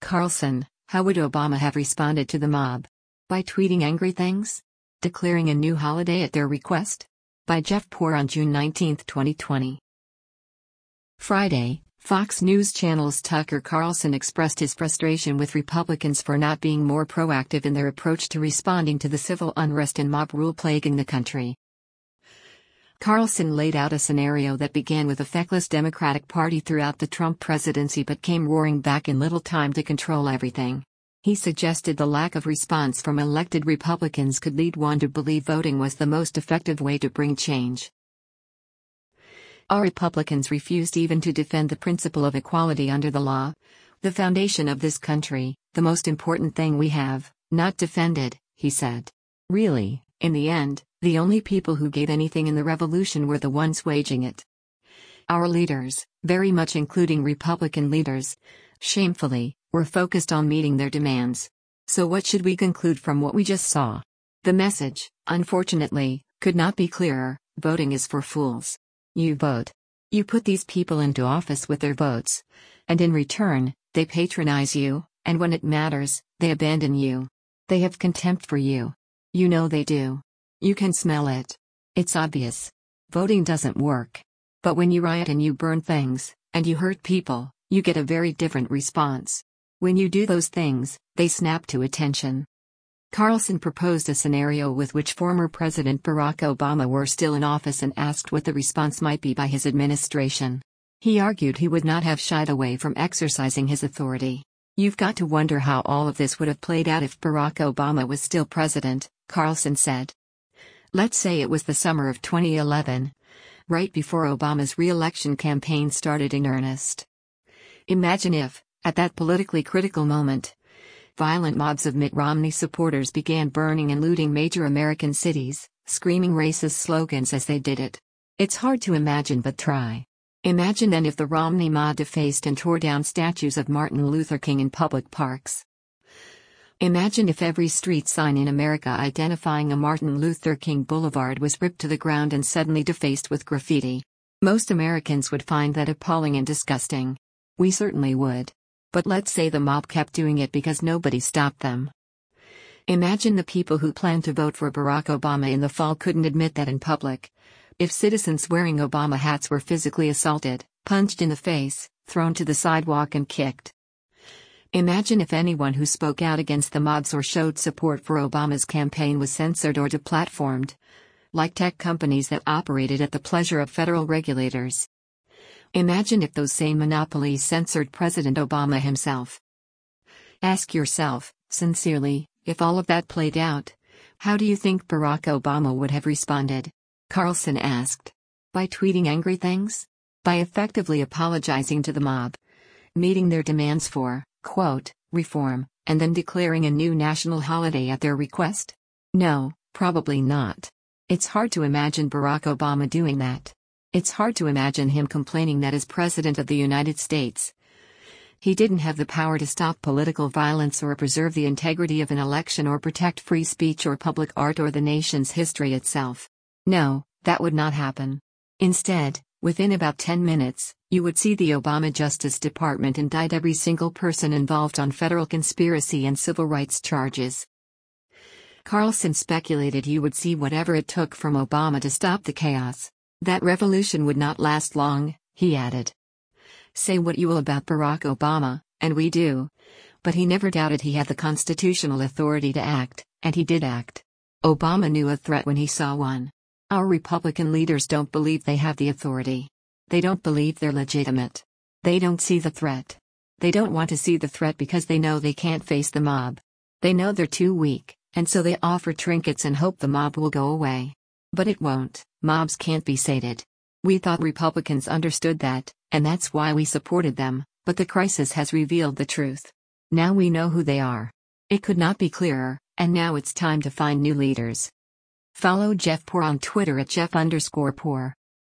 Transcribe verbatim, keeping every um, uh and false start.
Carlson, how would Obama have responded to the mob? By tweeting angry things? Declaring a new holiday at their request? By Jeff Poor on June nineteenth, twenty twenty. Friday, Fox News Channel's Tucker Carlson expressed his frustration with Republicans for not being more proactive in their approach to responding to the civil unrest and mob rule plaguing the country. Carlson laid out a scenario that began with a feckless Democratic Party throughout the Trump presidency but came roaring back in little time to control everything. He suggested the lack of response from elected Republicans could lead one to believe voting was the most effective way to bring change. Our Republicans refused even to defend the principle of equality under the law, the foundation of this country, the most important thing we have, not defended, he said. Really, in the end, the only people who gave anything in the revolution were the ones waging it. Our leaders, very much including Republican leaders, shamefully, were focused on meeting their demands. So what should we conclude from what we just saw? The message, unfortunately, could not be clearer: voting is for fools. You vote. You put these people into office with their votes. And in return, they patronize you, and when it matters, they abandon you. They have contempt for you. You know they do. You can smell it. It's obvious. Voting doesn't work. But when you riot and you burn things, and you hurt people, you get a very different response. When you do those things, they snap to attention. Carlson proposed a scenario with which former President Barack Obama were still in office and asked what the response might be by his administration. He argued he would not have shied away from exercising his authority. You've got to wonder how all of this would have played out if Barack Obama was still president, Carlson said. Let's say it was the summer of twenty eleven, right before Obama's re-election campaign started in earnest. Imagine if, at that politically critical moment, violent mobs of Mitt Romney supporters began burning and looting major American cities, screaming racist slogans as they did it. It's hard to imagine, but try. Imagine then if the Romney mob defaced and tore down statues of Martin Luther King in public parks. Imagine if every street sign in America identifying a Martin Luther King Boulevard was ripped to the ground and suddenly defaced with graffiti. Most Americans would find that appalling and disgusting. We certainly would. But let's say the mob kept doing it because nobody stopped them. Imagine the people who planned to vote for Barack Obama in the fall couldn't admit that in public. If citizens wearing Obama hats were physically assaulted, punched in the face, thrown to the sidewalk and kicked. Imagine if anyone who spoke out against the mobs or showed support for Obama's campaign was censored or deplatformed, like tech companies that operated at the pleasure of federal regulators. Imagine if those same monopolies censored President Obama himself. Ask yourself, sincerely, if all of that played out, how do you think Barack Obama would have responded? Carlson asked. By tweeting angry things? By effectively apologizing to the mob? Meeting their demands for, quote, reform, and then declaring a new national holiday at their request? No, probably not. It's hard to imagine Barack Obama doing that. It's hard to imagine him complaining that as President of the United States, he didn't have the power to stop political violence or preserve the integrity of an election or protect free speech or public art or the nation's history itself. No, that would not happen. Instead, within about ten minutes, you would see the Obama Justice Department indict every single person involved on federal conspiracy and civil rights charges. Carlson speculated you would see whatever it took from Obama to stop the chaos. That revolution would not last long, he added. Say what you will about Barack Obama, and we do. But he never doubted he had the constitutional authority to act, and he did act. Obama knew a threat when he saw one. Our Republican leaders don't believe they have the authority. They don't believe they're legitimate. They don't see the threat. They don't want to see the threat because they know they can't face the mob. They know they're too weak, and so they offer trinkets and hope the mob will go away. But it won't. Mobs can't be sated. We thought Republicans understood that, and that's why we supported them, but the crisis has revealed the truth. Now we know who they are. It could not be clearer, and now it's time to find new leaders. Follow Jeff Poor on Twitter at Jeff underscore Poor.